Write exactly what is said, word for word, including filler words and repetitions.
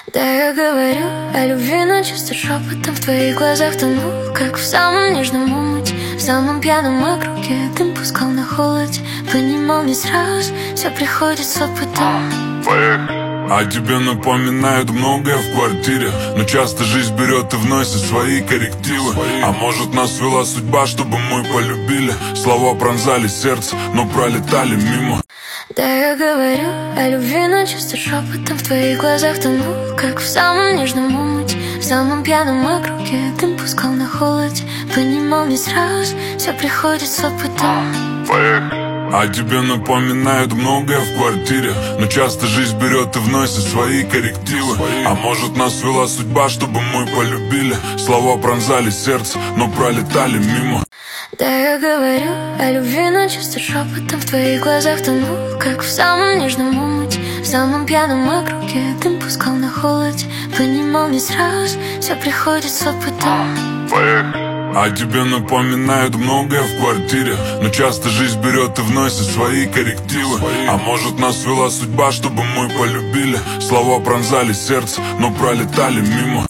Да, я говорю о любви, но чисто шепотом. В твоих глазах тону, как в самом нежном омуте. В самом пьяном округе дым пускал на холоде. Понимал не сразу, все приходит с опытом. Поехали. О тебе напоминают многое в квартире, но часто жизнь берет и вносит свои коррективы. А может, нас вела судьба, чтобы мы полюбили. Слова пронзали сердце, но пролетали мимо. Да, я говорю о любви, но чисто шепотом. В твоих глазах тону, как в самом нежном омуте. В самом пьяном округе дым пускал на холоде. Понимал не сразу, все приходит с опытом. Поехали. О тебе напоминают многое в квартире, но часто жизнь берет и вносит свои коррективы. А может, нас вела судьба, чтобы мы полюбили. Слова пронзали сердце, но пролетали мимо. Да, я говорю о любви, но чисто шепотом. В твоих глазах тону, как в самом нежном омуте. В самом пьяном округе дым пускал на холоде. Понимал не сразу, все приходит с опытом. Поехали. О тебе напоминают многое в квартире, но часто жизнь берет и вносит свои коррективы. А может, нас вела судьба, чтобы мы полюбили. Слова пронзали сердце, но пролетали мимо.